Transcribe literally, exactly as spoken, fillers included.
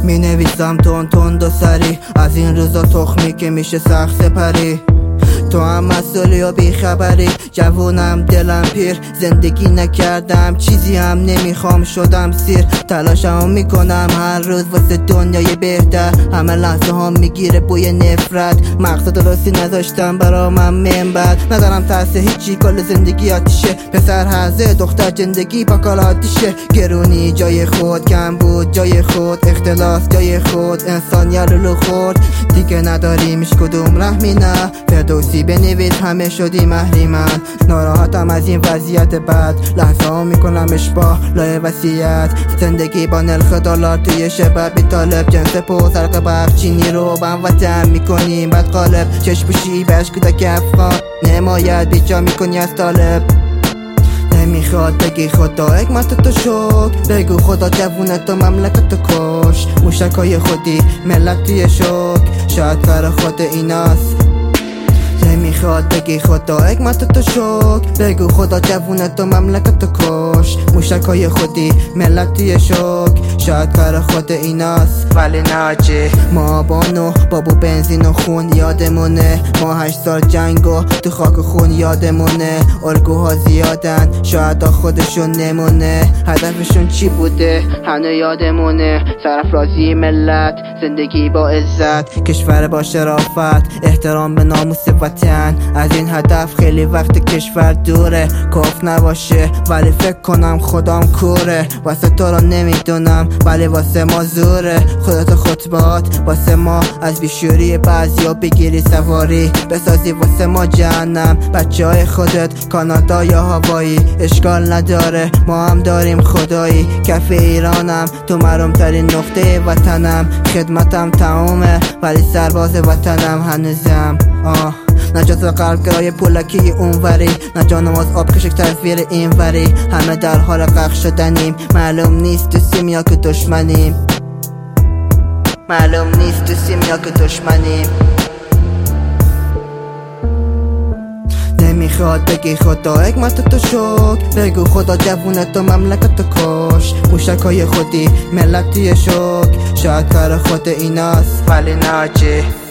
می نویسم تون تند و سری از این روزا تخمی که میشه سخت سپری. تو هم مسئولی و بیخبری، جوونم دلم پیر، زندگی نکردم چیزی هم نمیخوام شدم سیر. تلاشمو میکنم هر روز واسه دنیای بهتر، همه لحظه هم میگیره بوی نفرت. مقصد درستی نذاشتم برا من منبر، ندارم ترس هیچی، کل زندگی آتیشه. پسر هزه دختر زندگی پاکال آتیشه. گرونی جای خود، کم بود جای خود، اختلاس جای خود، انسان یالولو خورد. دیگه نداریم هیچ کدوم رحمی نه، فردوسی بنویس همه شدی محریمن. ناراحتم از این وضعیت بد، لحظه ها میکنم اشباه لای وسیعت. زندگی با نرخ دلار توی شبه بی طالب، جنس پو سرق برق چینی رو بم وطن میکنیم بد قالب. چشم پوشی بهش کودک افغان نمایت بیجا میکنی از طالب. نمیخواد بگی خدا حکمت تو شک، بگو خدا جوونت و مملکت تو کش. موشکای خودی ملت توی شک، شاید کار خود ایناست. نمیخواد بگی خدا حکمت تو شک، بگو خدا جوونت و مملکت تو کش. موشکای خودی ملت توی شک، شاید کار خود ایناست ولی ناجی. ما بانو بابو بنزین و خون یادمونه، ما هشت سال جنگو تو خاک و خون یادمونه. الگوها زیادن شاید خودشون نمونه، هدفشون چی بوده هنو یادمونه. سرافرازی ملت، زندگی با عزت، کشور با شرافت، احترام به ناموس وطن. از این هدف خیلی وقت کشور دوره، کف نباشه ولی فکر کنم خدام کوره. واسه تو رو نمیدونم ولی واسه ما زوره. خودت خطبات واسه ما از بیشوری بعضیا بگیری سواری، بسازی واسه ما جهنم. بچه های خودت کانادا یا هوایی اشکال نداره، ما هم داریم خدایی. کف ایرانم تو محروم ترین نقطه وطنم، خدمتم تمومه ولی سرباز وطنم هنوزم. آه نجات قلب گرای پولکی اونوری، نجانم از آب کشک تصویر اینوری. همه در حال غرق شدنیم، معلوم نیست دوستیم یا که دشمنیم. معلوم نیست دوستیم یا که دشمنیم. نمیخواد بگی خدا حکمت تو شک، بگو خدا جوونت و مملکت تو کش. موشکای خودی ملت توی شک، شاید کار خود ایناست ولی ناجی.